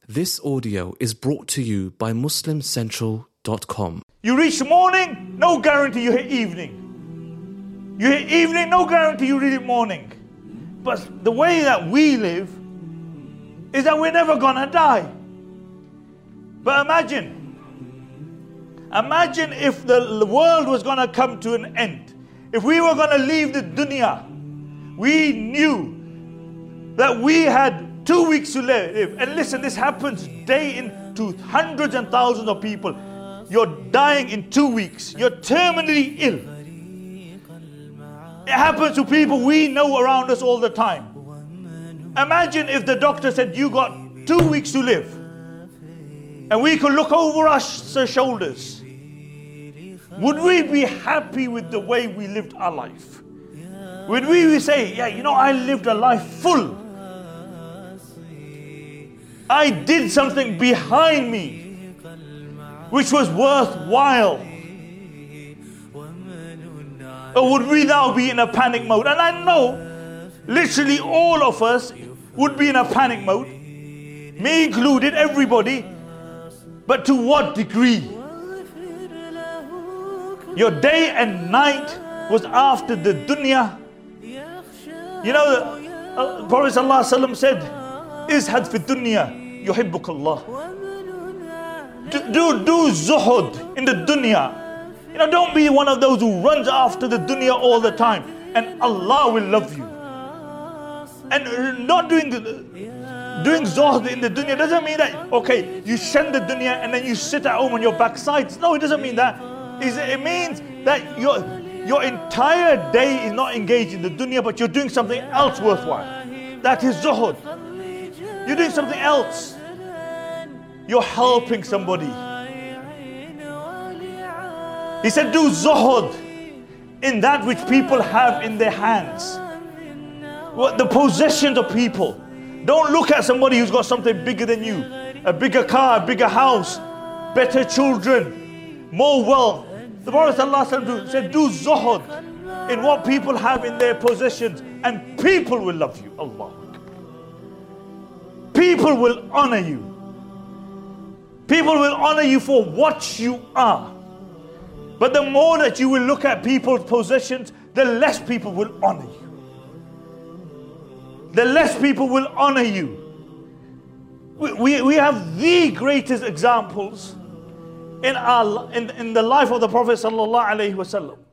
This audio is brought to you by MuslimCentral.com. You reach morning, no guarantee you hit evening. You hit evening, no guarantee you read it morning. But the way that we live is that we're never gonna die. But imagine if the world was gonna come to an end. If we were gonna leave the dunya, we knew that we had 2 weeks to live. And listen, this happens day in to hundreds and thousands of people. You're dying in 2 weeks. You're terminally ill. It happens to people we know around us all the time. Imagine if the doctor said you got 2 weeks to live, and we could look over our shoulders. Would we be happy with the way we lived our life? Would we say, yeah, you know, I lived a life full. I did something behind me which was worthwhile. Or would we now be in a panic mode? And I know literally all of us would be in a panic mode, me included, everybody. But to what degree? Your day and night was after the dunya. You know, the Prophet ﷺ said, Izhad fi dunya, yuhibbuk Allah. Do zuhud in the dunya. You know, don't be one of those who runs after the dunya all the time, and Allah will love you. And not doing zuhud in the dunya doesn't mean that, okay, you shun the dunya and then you sit at home on your backsides. No, it doesn't mean that. It means that your entire day is not engaged in the dunya, but you're doing something else worthwhile. That is zuhud. You're doing something else. You're helping somebody. He said, do zuhud in that which people have in their hands. What the possessions of people. Don't look at somebody who's got something bigger than you. A bigger car, a bigger house, better children, more wealth. The Prophet ﷺ said, do zuhud in what people have in their possessions, and people will love you. Allah. People will honor you. People will honor you for what you are. But the more that you will look at people's possessions, the less people will honor you. The less people will honor you. We have the greatest examples in the life of the Prophet sallallahu alaihi wasallam.